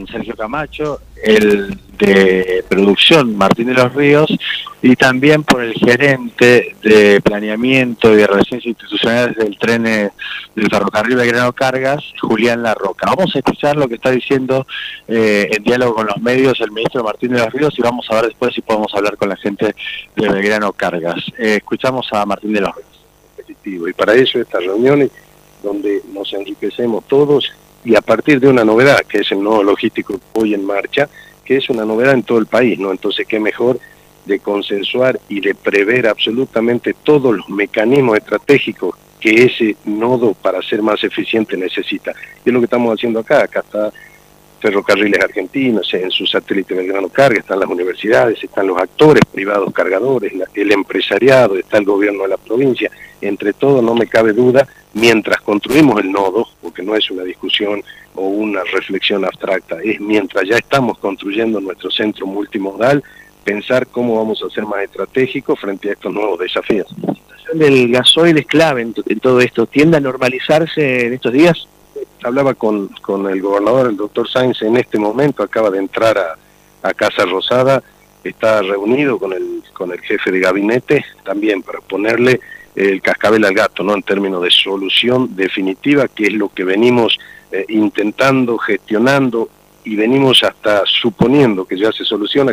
con Sergio Camacho, el de producción Martín de los Ríos, y también por el gerente de planeamiento y de relaciones institucionales del tren del ferrocarril Belgrano Cargas, Julián Larroca. Vamos a escuchar lo que está diciendo en diálogo con los medios el ministro Martín de los Ríos y vamos a ver después si podemos hablar con la gente de Belgrano Cargas. Escuchamos a Martín de los Ríos. Y para eso estas reuniones donde nos enriquecemos todos y a partir de una novedad que es el nodo logístico hoy en marcha, que es una novedad en todo el país, ¿no? Entonces, qué mejor de consensuar y de prever absolutamente todos los mecanismos estratégicos que ese nodo para ser más eficiente necesita. Y es lo que estamos haciendo acá. Acá está Ferrocarriles Argentinos, en su satélite Belgrano Cargas, están las universidades, están los actores privados cargadores, el empresariado, está el gobierno de la provincia. Entre todos, no me cabe duda, mientras construimos el nodo, porque no es una discusión o una reflexión abstracta, es mientras ya estamos construyendo nuestro centro multimodal, pensar cómo vamos a ser más estratégicos frente a estos nuevos desafíos. La situación del gasoil es clave en todo esto. ¿Tiende a normalizarse en estos días? Hablaba con el gobernador, el doctor Sáenz, en este momento, acaba de entrar a Casa Rosada, está reunido con el jefe de gabinete, también para ponerle el cascabel al gato, ¿no? En términos de solución definitiva, que es lo que venimos intentando, gestionando, y venimos hasta suponiendo que ya se soluciona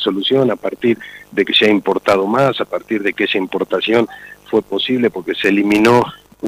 a partir de que se ha importado más, a partir de que esa importación fue posible porque se eliminó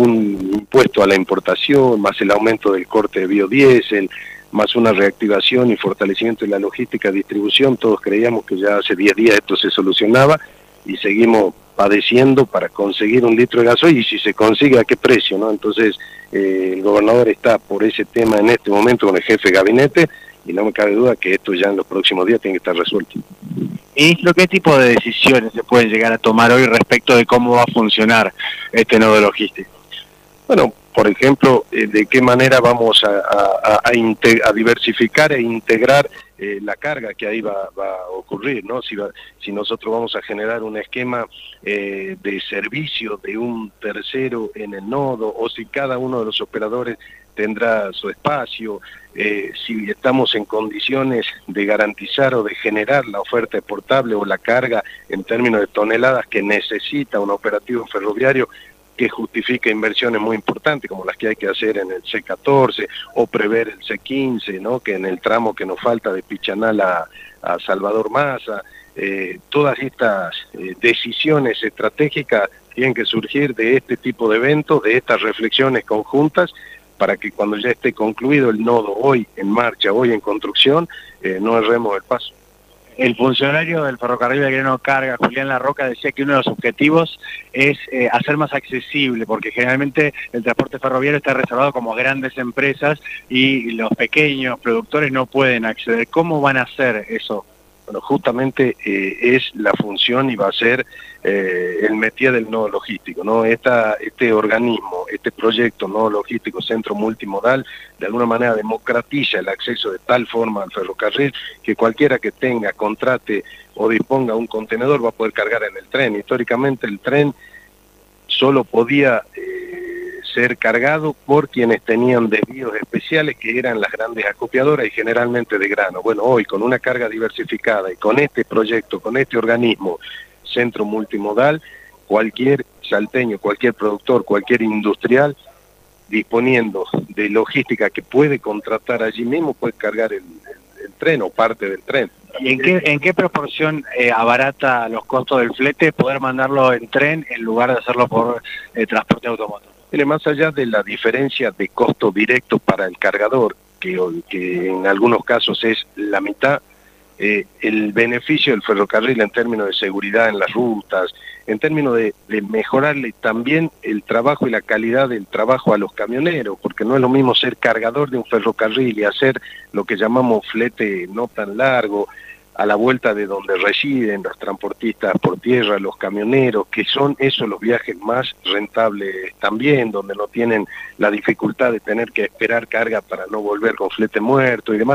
un impuesto a la importación, más el aumento del corte de biodiesel, más una reactivación y fortalecimiento de la logística de distribución. Todos creíamos que ya hace 10 días esto se solucionaba y seguimos padeciendo para conseguir un litro de gasoil, y si se consigue, ¿a qué precio, no? Entonces, el gobernador está por ese tema en este momento con el jefe de gabinete, y no me cabe duda que esto ya en los próximos días tiene que estar resuelto. Ministro, ¿qué tipo de decisiones se pueden llegar a tomar hoy respecto de cómo va a funcionar este nodo logístico? Bueno, por ejemplo, de qué manera vamos a diversificar e integrar la carga que ahí va a ocurrir, ¿no? Si nosotros vamos a generar un esquema de servicio de un tercero en el nodo, o si cada uno de los operadores tendrá su espacio, si estamos en condiciones de garantizar o de generar la oferta exportable o la carga en términos de toneladas que necesita un operativo ferroviario que justifica inversiones muy importantes como las que hay que hacer en el C14 o prever el C15, ¿no? Que en el tramo que nos falta de Pichanal a Salvador Massa, todas estas decisiones estratégicas tienen que surgir de este tipo de eventos, de estas reflexiones conjuntas, para que cuando ya esté concluido el nodo hoy en marcha, hoy en construcción, no erremos el paso. El funcionario del ferrocarril Belgrano Cargas, Julián Larroca, decía que uno de los objetivos es hacer más accesible, porque generalmente el transporte ferroviario está reservado como grandes empresas y los pequeños productores no pueden acceder. ¿Cómo van a hacer eso? Bueno, justamente es la función y va a ser el métier del nodo logístico, ¿no? Este organismo, este proyecto nodo logístico centro multimodal, de alguna manera democratiza el acceso de tal forma al ferrocarril que cualquiera que tenga, contrate o disponga un contenedor va a poder cargar en el tren. Históricamente el tren solo podía ser cargado por quienes tenían desvíos especiales, que eran las grandes acopiadoras y generalmente de grano. Bueno, hoy con una carga diversificada y con este proyecto, con este organismo centro multimodal, cualquier salteño, cualquier productor, cualquier industrial, disponiendo de logística que puede contratar allí mismo, puede cargar el tren o parte del tren. ¿Y en qué proporción abarata los costos del flete poder mandarlo en tren en lugar de hacerlo por transporte automotor? Mire, más allá de la diferencia de costo directo para el cargador, que en algunos casos es la mitad, el beneficio del ferrocarril en términos de seguridad en las rutas, en términos de mejorarle también el trabajo y la calidad del trabajo a los camioneros, porque no es lo mismo ser cargador de un ferrocarril y hacer lo que llamamos flete no tan largo, a la vuelta de donde residen los transportistas por tierra, los camioneros, que son esos los viajes más rentables también, donde no tienen la dificultad de tener que esperar carga para no volver con flete muerto y demás.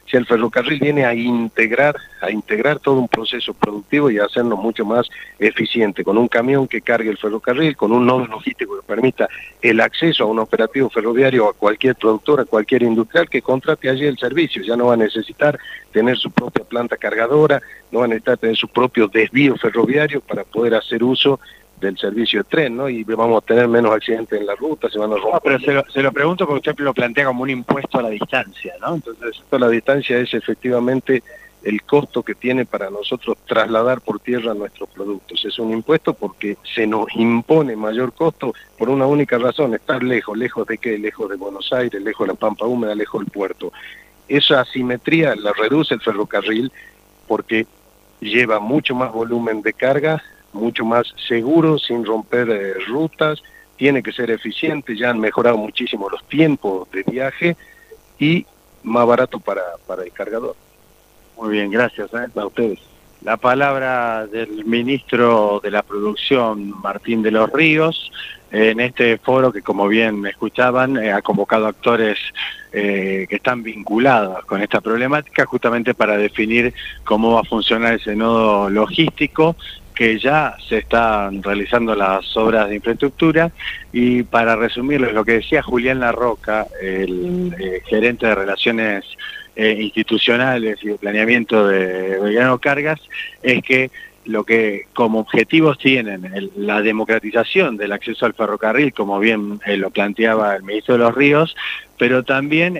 Si el ferrocarril viene a integrar todo un proceso productivo y a hacernos mucho más eficiente, con un camión que cargue el ferrocarril, con un nodo logístico que permita el acceso a un operativo ferroviario a cualquier productor, a cualquier industrial que contrate allí el servicio. Ya no va a necesitar tener su propia planta cargadora, no va a necesitar tener su propio desvío ferroviario para poder hacer uso del servicio de tren, ¿no? Y vamos a tener menos accidentes en la ruta, se van a romper. No, pero se lo pregunto porque usted lo plantea como un impuesto a la distancia, ¿no? Entonces, esto a la distancia es efectivamente el costo que tiene para nosotros trasladar por tierra nuestros productos. Es un impuesto porque se nos impone mayor costo por una única razón, estar lejos. ¿Lejos de qué? Lejos de Buenos Aires, lejos de la Pampa Húmeda, lejos del puerto. Esa asimetría la reduce el ferrocarril porque lleva mucho más volumen de carga, mucho más seguro, sin romper rutas, tiene que ser eficiente, ya han mejorado muchísimo los tiempos de viaje y más barato para el cargador. Muy bien, gracias. A ustedes. La palabra del ministro de la Producción, Martín de los Ríos, en este foro que, como bien escuchaban, ha convocado actores que están vinculados con esta problemática, justamente para definir cómo va a funcionar ese nodo logístico, que ya se están realizando las obras de infraestructura. Y para resumirles lo que decía Julián Larroca, el gerente de Relaciones Institucionales y de Planeamiento de Belgrano Cargas, es que lo que como objetivos tienen la democratización del acceso al ferrocarril, como bien lo planteaba el ministro de los Ríos, pero también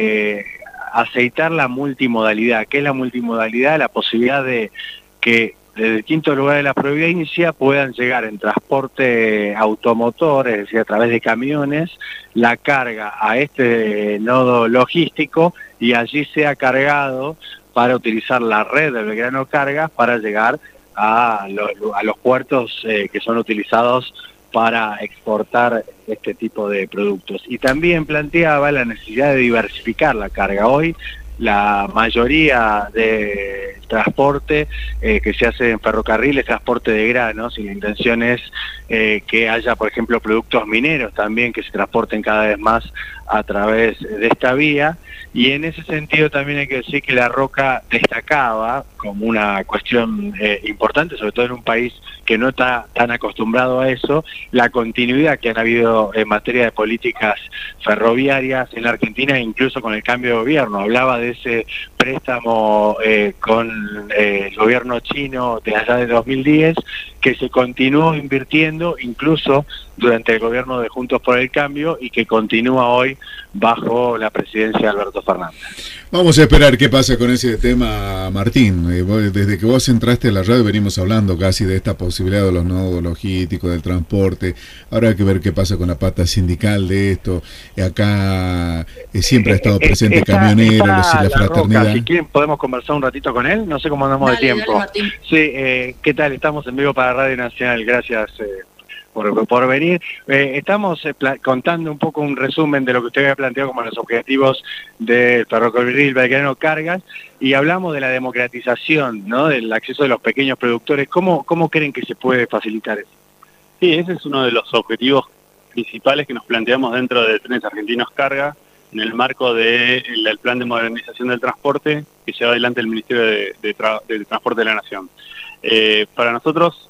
aceitar la multimodalidad. ¿Qué es la multimodalidad? La posibilidad de que desde distintos lugares de la provincia puedan llegar en transporte automotor, es decir, a través de camiones, la carga a este nodo logístico y allí sea cargado para utilizar la red de Belgrano Cargas para llegar a los puertos que son utilizados para exportar este tipo de productos. Y también planteaba la necesidad de diversificar la carga. Hoy la mayoría de transporte que se hace en ferrocarril es transporte de granos, y la intención es que haya, por ejemplo, productos mineros también que se transporten cada vez más a través de esta vía. Y en ese sentido también hay que decir que Larroca destacaba como una cuestión importante, sobre todo en un país que no está tan acostumbrado a eso, la continuidad que han habido en materia de políticas ferroviarias en la Argentina, incluso con el cambio de gobierno. Hablaba de ese préstamo con el gobierno chino de allá de 2010, que se continuó invirtiendo incluso durante el gobierno de Juntos por el Cambio y que continúa hoy bajo la presidencia de Alberto Fernández. Vamos a esperar qué pasa con ese tema, Martín. Desde que vos entraste a la radio venimos hablando casi de esta posibilidad de los nodos logísticos, del transporte. Ahora hay que ver qué pasa con la pata sindical de esto. Acá siempre ha estado presente Camioneros, la Fraternidad. Si quieren podemos conversar un ratito con él, no sé cómo andamos de tiempo. Dale, sí, ¿qué tal? Estamos en vivo para Radio Nacional, gracias por venir. Estamos contando un poco un resumen de lo que usted había planteado como los objetivos del ferrocarril Belgrano Cargas, y hablamos de la democratización, ¿no?, del acceso de los pequeños productores. ¿Cómo creen que se puede facilitar eso? Sí, ese es uno de los objetivos principales que nos planteamos dentro de Trenes Argentinos Carga, en el marco del plan de modernización del transporte que lleva adelante el Ministerio de Transporte de la Nación. Para nosotros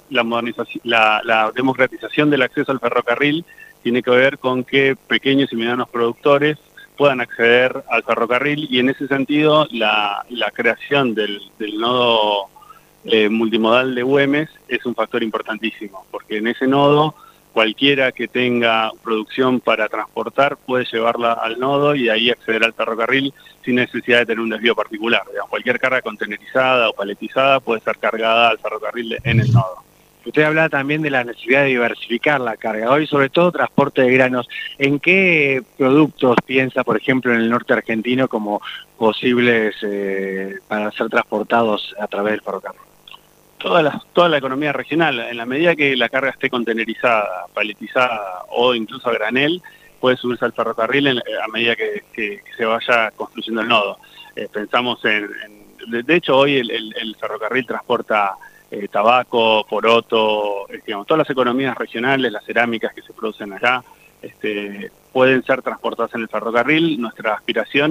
la democratización del acceso al ferrocarril tiene que ver con que pequeños y medianos productores puedan acceder al ferrocarril, y en ese sentido la creación del nodo multimodal de Güemes es un factor importantísimo, porque en ese nodo cualquiera que tenga producción para transportar puede llevarla al nodo y ahí acceder al ferrocarril sin necesidad de tener un desvío particular. Digamos, cualquier carga contenerizada o paletizada puede ser cargada al ferrocarril en el nodo. Usted habla también de la necesidad de diversificar la carga. Hoy, sobre todo, transporte de granos. ¿En qué productos piensa, por ejemplo, en el norte argentino como posibles para ser transportados a través del ferrocarril? Toda la economía regional, en la medida que la carga esté contenerizada, paletizada o incluso a granel, puede subirse al ferrocarril a medida que se vaya construyendo el nodo. Pensamos de hecho hoy el ferrocarril transporta tabaco, poroto, digamos, todas las economías regionales, las cerámicas que se producen allá, pueden ser transportadas en el ferrocarril. Nuestra aspiración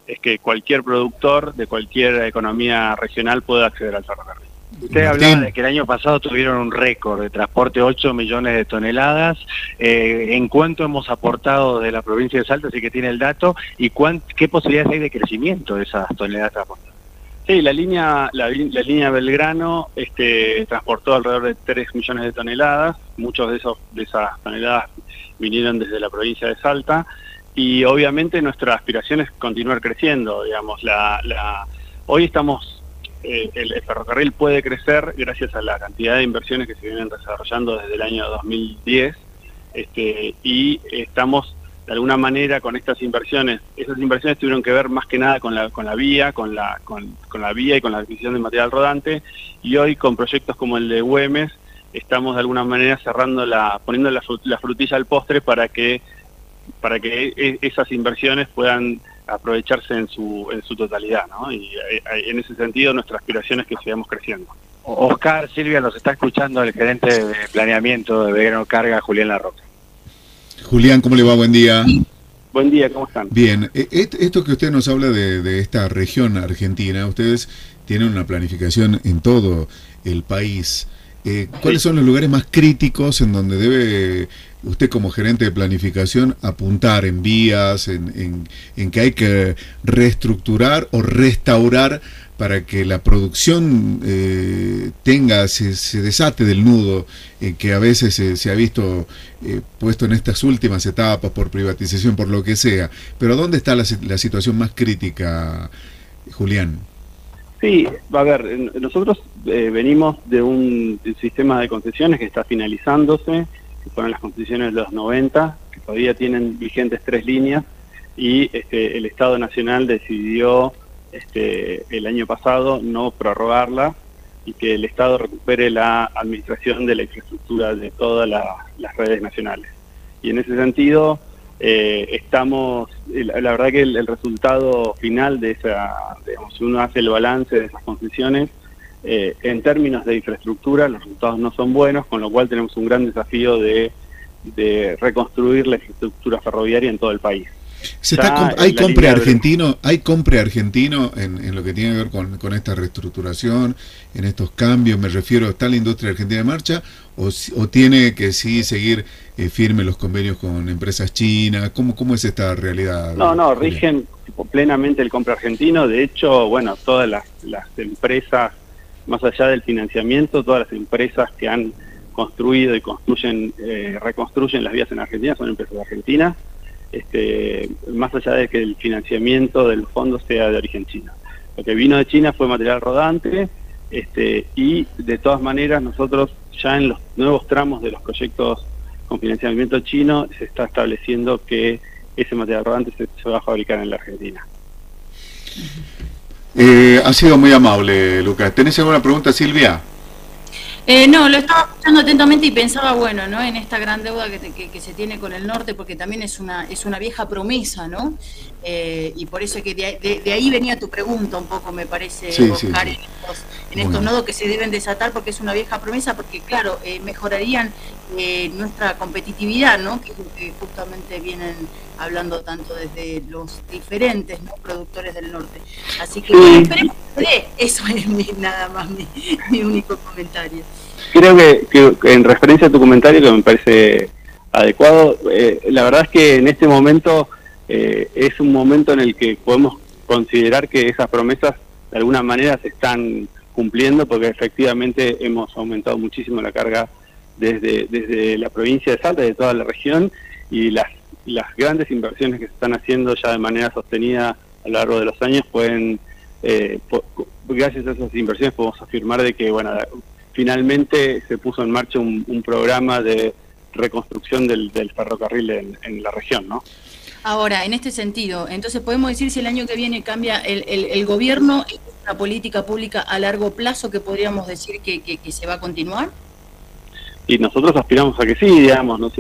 es que cualquier productor de cualquier economía regional pueda acceder al ferrocarril. Usted hablaba de que el año pasado tuvieron un récord de transporte, 8 millones de toneladas. ¿En cuánto hemos aportado de la provincia de Salta, si que tiene el dato, y qué posibilidades hay de crecimiento de esas toneladas transportadas? Sí, la línea Belgrano transportó alrededor de 3 millones de toneladas. Muchos de esas toneladas vinieron desde la provincia de Salta, y obviamente nuestra aspiración es continuar creciendo. Digamos, hoy estamos... el ferrocarril puede crecer gracias a la cantidad de inversiones que se vienen desarrollando desde el año 2010, y estamos de alguna manera con estas inversiones. Esas inversiones tuvieron que ver más que nada con la vía, con la vía y con la adquisición de material rodante, y hoy con proyectos como el de Güemes estamos de alguna manera poniendo la frutilla al postre para que esas inversiones puedan aprovecharse en su totalidad, ¿no? Y en ese sentido nuestra aspiración es que sigamos creciendo. Oscar, Silvia, nos está escuchando el gerente de planeamiento de Belgrano Carga, Julián Larroca. Julián, ¿cómo le va? Buen día. Buen día, ¿cómo están? Bien, esto que usted nos habla de esta región argentina, ustedes tienen una planificación en todo el país. ¿Cuáles son los lugares más críticos en donde debe usted como gerente de planificación apuntar en vías, en que hay que reestructurar o restaurar para que la producción se desate del nudo que a veces se ha visto puesto en estas últimas etapas por privatización, por lo que sea? Pero ¿dónde está la situación más crítica, Julián? Sí, a ver, nosotros venimos de un sistema de concesiones que está finalizándose, que fueron las concesiones de los 90, que todavía tienen vigentes 3 líneas, y el Estado Nacional decidió el año pasado no prorrogarla, y que el Estado recupere la administración de la infraestructura de todas las redes nacionales. Y en ese sentido, la verdad que el resultado final de digamos, si uno hace el balance de esas concesiones, en términos de infraestructura los resultados no son buenos, con lo cual tenemos un gran desafío de reconstruir la infraestructura ferroviaria en todo el país. ¿Hay compre argentino en lo que tiene que ver con esta reestructuración, en estos cambios? Me refiero, ¿está la industria argentina en marcha o tiene que sí seguir firme los convenios con empresas chinas? ¿Cómo es esta realidad? No, rigen plenamente el compre argentino. De hecho, bueno, todas las empresas, más allá del financiamiento, todas las empresas que han construido y reconstruyen las vías en Argentina son empresas argentinas. Más allá de que el financiamiento del fondo sea de origen chino. Lo que vino de China fue material rodante, y de todas maneras nosotros ya en los nuevos tramos de los proyectos con financiamiento chino se está estableciendo que ese material rodante se va a fabricar en la Argentina. Ha sido muy amable, Lucas. ¿Tenés alguna pregunta, Silvia? No, lo estaba escuchando atentamente y pensaba, bueno, ¿no? En esta gran deuda que se tiene con el norte, porque también es una vieja promesa, ¿no? Y por eso es que de ahí venía tu pregunta un poco, me parece, Oscar, sí. En estos nodos que se deben desatar, porque es una vieja promesa, porque claro, mejorarían nuestra competitividad, ¿no? Que es lo que justamente vienen hablando tanto desde los diferentes, ¿no?, productores del norte. Así que bueno, esperemos que eso es nada más mi único comentario. Creo que en referencia a tu comentario, que me parece adecuado, la verdad es que en este momento es un momento en el que podemos considerar que esas promesas de alguna manera se están cumpliendo, porque efectivamente hemos aumentado muchísimo la carga desde la provincia de Salta, de toda la región, y las grandes inversiones que se están haciendo ya de manera sostenida a lo largo de los años pueden, gracias a esas inversiones podemos afirmar de que, bueno, finalmente se puso en marcha un programa de reconstrucción del ferrocarril en la región, ¿no? Ahora, en este sentido, entonces podemos decir si el año que viene cambia el gobierno, una política pública a largo plazo que podríamos decir que se va a continuar. Y nosotros aspiramos a que sí, digamos, no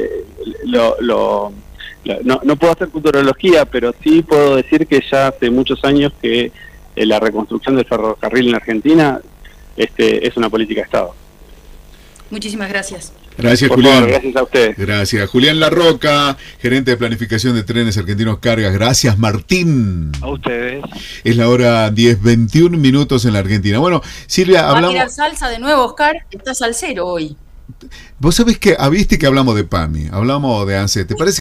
puedo hacer futurología, pero sí puedo decir que ya hace muchos años que la reconstrucción del ferrocarril en Argentina es una política de Estado. Muchísimas gracias. Gracias, Por Julián. favor, gracias a ustedes. Gracias. Julián Larroca, gerente de planificación de Trenes Argentinos Cargas. Gracias, Martín. A ustedes. Es la hora 10:21 minutos en la Argentina. Bueno, Silvia, Va a hablamos... tirar salsa de nuevo, Oscar. Está salsero hoy. Vos sabés que, viste que hablamos de PAMI, hablamos de ANSES. ¿Te parece